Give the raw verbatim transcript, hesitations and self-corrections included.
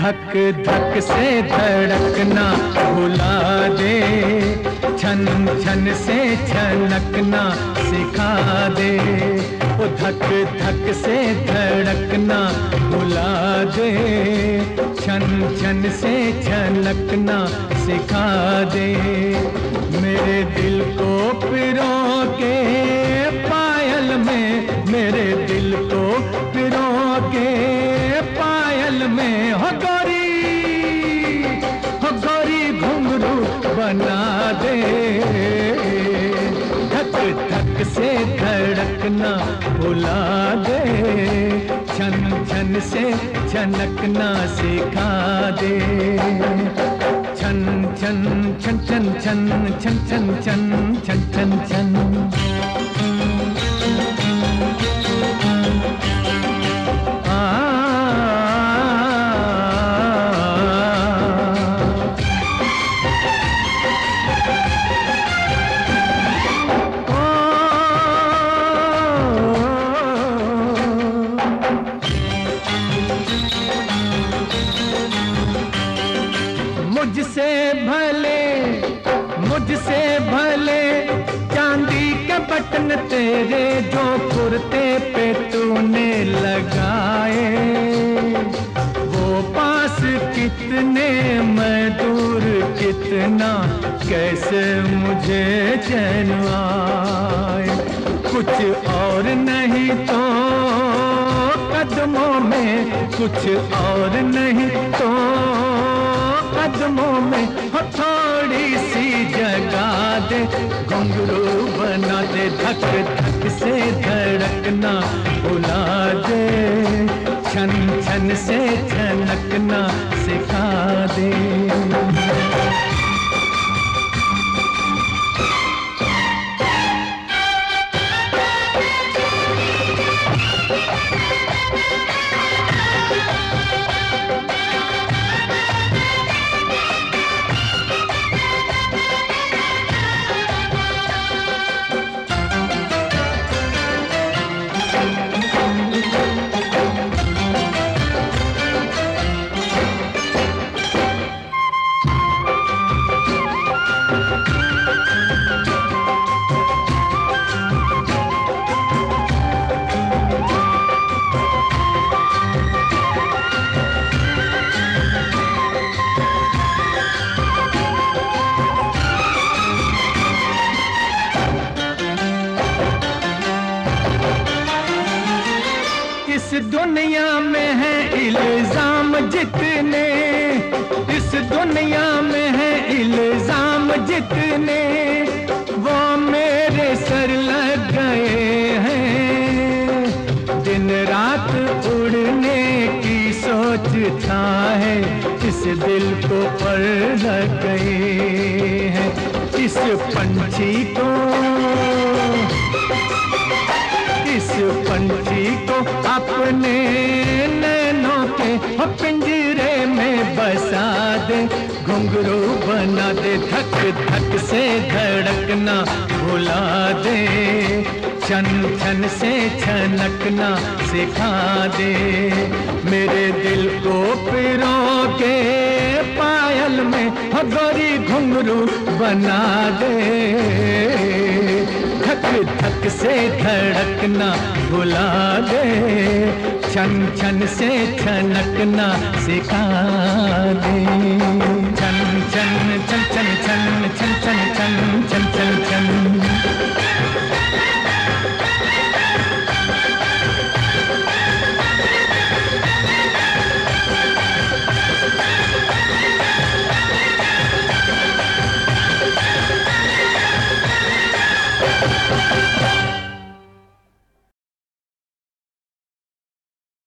धक धक से धड़कना भुला दे, छन छन से छनकना सिखा दे। ओ धक धक से धड़कना भुला दे, छन छन से छनकना सिखा दे। मेरे दिल को पिरो के पायल में, मेरे दिल को पिरो के पायल में, हो गोरी हो गोरी घुंघरू बना दे। धक धक से धड़कना भुला दे, छन छन से छनकना सिखा दे। छन छन छन छन छन छन छन छन छन छन छन। मुझसे भले मुझसे भले चांदी के बटन तेरे जो कुर्ते पे तूने लगाए, वो पास कितने मैं दूर कितना कैसे मुझे चैन आए। कुछ और नहीं तो कदमों में, कुछ और नहीं तो कदमों में हो थोड़ी सी जगा दे। घुंघरू बना दे, धक धक से धड़कना भुला दे, छन छन से छनकना सिखा दे। इस दुनिया में है इल्जाम जितने, इस दुनिया में है इल्जाम जितने, वो मेरे सर लग गए हैं। दिन रात उड़ने की सोचता है, इस दिल को पर लग गए हैं। इस पंछी को इस पंछी को अपने नैनों के पिंजरे में बसा दे। घुंघरू बना दे, धक धक से धड़कना भुला दे, छन छन से छनकना सिखा दे। मेरे दिल को पिरो के पायल में हो गोरी घुंघरू बना दे। धक धक से धड़कना भुला दे, छन छन से छनकना सिखा दे। छन छन